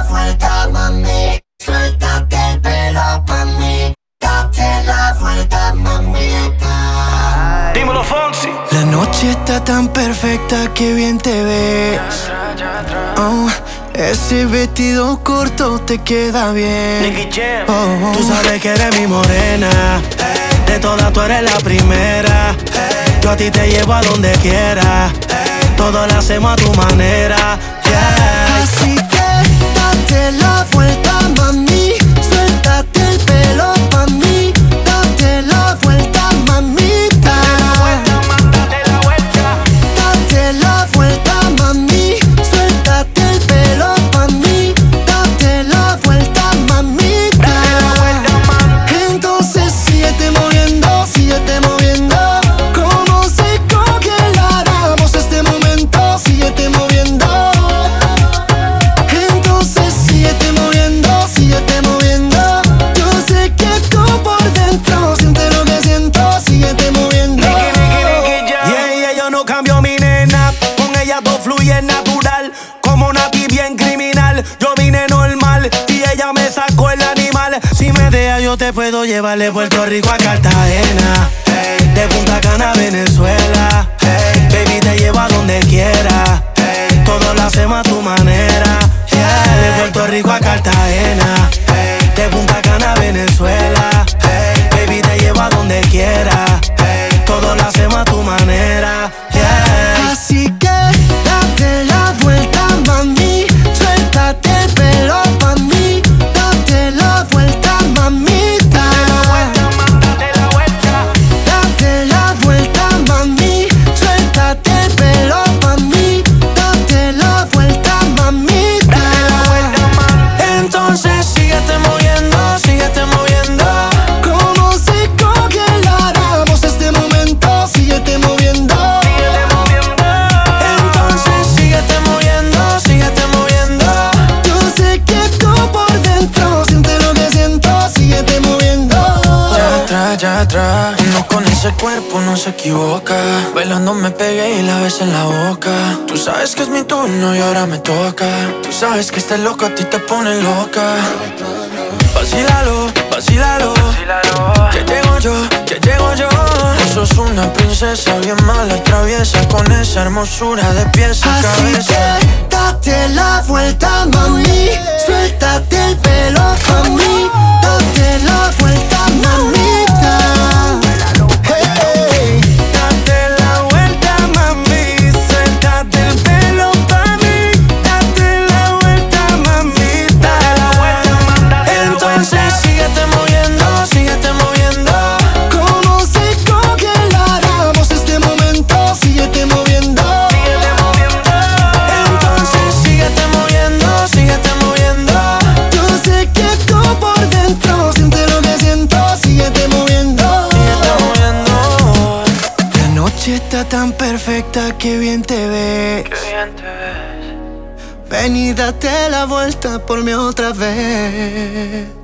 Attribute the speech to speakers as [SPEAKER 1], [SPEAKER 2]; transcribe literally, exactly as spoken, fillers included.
[SPEAKER 1] vuelta, mami. Suéltate el pelo pa' mí. Date la vuelta, mamita.
[SPEAKER 2] Dímelo, Fonsi.
[SPEAKER 3] La noche está tan perfecta que bien te ves. Oh, ese vestido corto te queda bien.
[SPEAKER 2] Nicky Jam.
[SPEAKER 3] Oh,
[SPEAKER 4] Tú sabes que eres mi morena. De todas tú eres la primera. Yo a ti te llevo a donde quiera. Todo lo hacemos a tu manera. Yeah.
[SPEAKER 3] así que date la vuelta, mami. Suéltate el pelo pa' mí. Date la vuelta, mamita.
[SPEAKER 2] Date la vuelta.
[SPEAKER 3] Date la vuelta, mami. Suéltate el pelo pa' mí. Date la vuelta, mamita.
[SPEAKER 2] Date la vuelta, mami.
[SPEAKER 3] Entonces síguete moviendo, síguete moviendo. Como si congeláramos este momento. Síguete moviendo. Entonces síguete moviendo, síguete moviendo. Yo sé que tú por dentro sientes lo que siento. Síguete moviendo.
[SPEAKER 2] Nicky, Nicky, Nicky Jam.
[SPEAKER 4] Yeah, yeah, yo no cambio mi nena. Con ella todo fluye natural. Como Nati bien criminal. Yo vine normal y ella me sacó el animal. Si me deja yo te puedo llevar de Puerto Rico a Cartagena. Hey, de Punta Cana a Venezuela. Hey, baby te llevo a donde quiera. Hey, todo lo hacemos a tu manera. Yeah, de Puerto Rico a Cartagena. Hey, de Punta Cana a Venezuela. Hey, baby te llevo a donde quiera. Hey, todo lo hacemos a tu manera. Yeah.
[SPEAKER 3] Así que date la vuelta, mami. Suéltate el pelo pa' mí. Date la vuelta, mamita.
[SPEAKER 2] Date la vuelta.
[SPEAKER 3] Date la vuelta, mami. Suéltate el pelo pa' mí. Date la vuelta, mamita.
[SPEAKER 2] Date la vuelta, mami.
[SPEAKER 3] Entonces síguete moviendo, síguete moviendo. Como si congeláramos este momento. Síguete moviendo.
[SPEAKER 2] Síguete moviendo.
[SPEAKER 3] Entonces síguete moviendo, síguete moviendo. Yo sé que tú por dentro sientes lo que siento. Síguete moviendo.
[SPEAKER 5] Ya atrás, ya atrás. Uno con ese cuerpo no se equivoca. Bailando me pegué y la ves en la boca. Tú sabes que es mi turno y ahora me toca. Tú sabes que este loco a ti te pone loca. Vacílalo, vacílalo. Que llego yo, que llego yo. No sos una princesa bien mala, traviesa. Con esa hermosura de pies a
[SPEAKER 3] Así
[SPEAKER 5] cabeza.
[SPEAKER 3] que date la vuelta, mami. Suéltate el pelo pa' mí. Date la vuelta, mamita. Hey.
[SPEAKER 4] Date la vuelta, mami. Suéltate el pelo pa' mí. Date la vuelta, mamita.
[SPEAKER 3] Entonces síguete moviendo, síguete moviendo. Como si congeláramos este momento. Síguete moviendo.
[SPEAKER 2] Síguete moviendo.
[SPEAKER 3] Entonces síguete moviendo, síguete moviendo. Yo sé que tú por dentro sientes lo que siento. Síguete moviendo.
[SPEAKER 5] Síguete moviendo.
[SPEAKER 3] La noche está tan perfecta que bien te ves.
[SPEAKER 5] Qué bien te ves.
[SPEAKER 3] Ven y date la vuelta por mí otra vez.